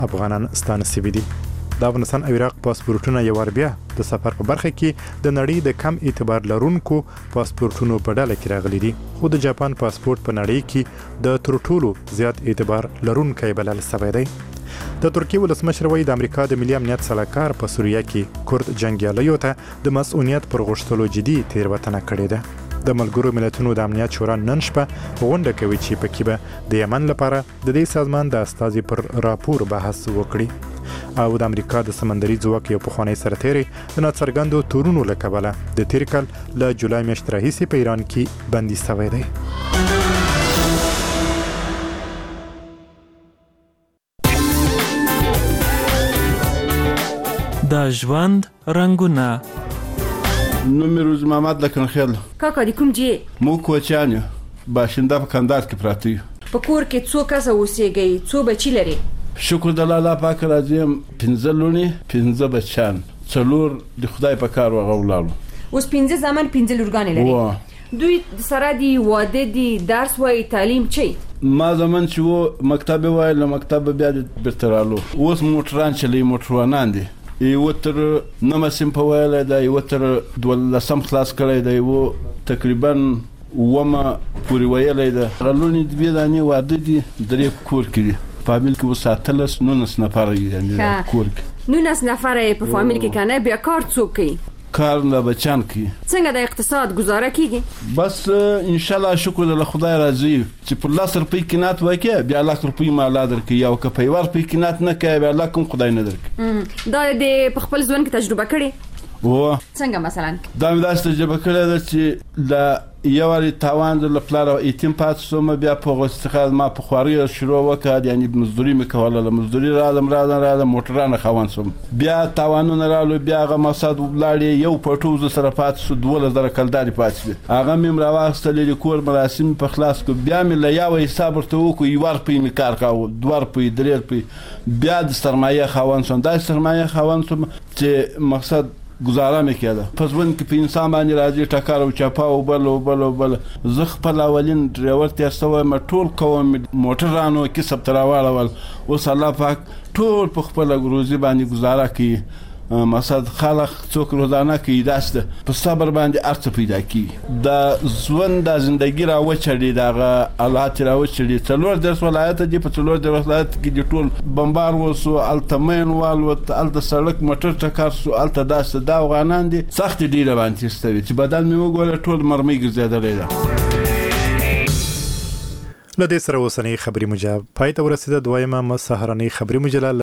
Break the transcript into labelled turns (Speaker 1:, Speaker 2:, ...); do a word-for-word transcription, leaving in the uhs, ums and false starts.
Speaker 1: افغانان ستانه سوي دي. د افغانستان او عراق پاسپورتونه یو ور بیا د سفر په برخه کې د نړۍ د کم اعتبار لرونکو پاسپورتونو په ډله کې راغلي دي. خو د جاپان پاسپورت په نړۍ کې د تر ټولو زیات اعتبار لرونکی بلل شوی دی. د ترکیه ولسمشر وایي د امریکا د ملي امنیت سلاکار په سوریه کې کورد جنگیالیو ته د مسؤلیت پر غوښتلو جدي تیروتنه کړې ده. د ملګرو ملتونو د امنیت شورا نن شپه غونډه کوي چې پکې به د یمن لپاره د دې سازمان د استازي پر راپور بحث وکړي او د امریکا د سمندري ځواک یو پخوانی سرتیری د ناڅرګندو تورونو له کبله د تیر کال له جولای میاشتې راهیسې په ایران کې بندي شوی دی.
Speaker 2: د ژوند رنګونه.
Speaker 3: نوم روز محمد لکنخیل.
Speaker 4: کاکا دی کوم جی؟
Speaker 3: مو کوچانیو باشنده په کندهار کې پراته یو.
Speaker 4: په کور کې څو کسه اوسېږئ؟ څو بچي لري؟
Speaker 3: شکر د الله پاک راځم. پنځه لوڼې پنځه بچیان څلور د خدای په کار وغوړلو.
Speaker 4: اوس پنځه زامن پنځه لورګانې لري. دوی سره دی واده دی درس وای تعلیم چي؟
Speaker 3: ما زمون چې و مکتب وای له مکتب بیا برترالو. اوس موټران چلی موټروانان دي. یو تر نمه سیم په ویله دا یو تر دولسم خلاص کړی دی و تقریبا ومه پورې ویلی ده. غلونې دوې دانې واده دي درې کور کې دي. فامیل کې اوس اتلس نولس نفره یعنې کور کې
Speaker 4: نولس نفره په فامیل کې کنه. بیا کار څوک کوي؟
Speaker 3: کار له بچان کوي.
Speaker 4: څنګه د اقتصاد گزاره کیږي؟
Speaker 3: بس ان شاء الله شکر له خدای راضي چې په لاس روپۍ کې نات وکي بیا لاک روپۍ مالا درکې یو که په ور روپۍ کې نات نه کوي بیا لاک کوم خدای نه درکې.
Speaker 4: دا د خپل ځوان کې تجربه کړې؟
Speaker 3: و
Speaker 4: څنګه مثلا؟
Speaker 3: دا مې داسې تجربه کړې ده چې ل یو وری تاوان د پلار او ایتیم پات سوم بیا په غوستخاز ما په خواري شروع وکړ یعنی مزدوري مې کوله. له مزدوري رالم رالم رالم موټرانه خوان سوم بیا تاوانونه رالو بیا غ مقصد ولاړې یو پټوز سره پات سو دوله زره کلداري پات هغه مې راوستل د کور مراسم په خلاص کو بیا مې له یو حساب ورته وکړ یو ور په مې کار کاوه دوار په درې په بیا د سرمایه خوان سوم دا سرمایه خوان سوم چې مقصد گزاره میکرده. پس ون که په انسان باندې راځي ټکر او چاپا او بل او بل او بل زه خپل اولین ډرایور تیر سوی ما ټول کوم موټرانو کې سب تراواړول. اوس الله پاک ټول په خپل روزي باندې گزاره کوي. مقصد خلق څوک روزانه کوي داسته په صبر باندې ارڅ پیدا کوي. د ژوند د ژوندۍ را وچړي دغه الله تعالی وچړي. څلور درس ولایت دي په څلور درس ولایت کې د ټول بمبار وسو التمین وال وت ال د سړک موټر ټکر سو ال داسته دا غانان دي سخت ډیره باندې استوي چې بدل مې وګوره ټول مرمۍ ګرځیدلې ده.
Speaker 1: لدې سره اوسنۍ خبري مجاب پای ته ورسېده. دویمه سهارنۍ خبري مجله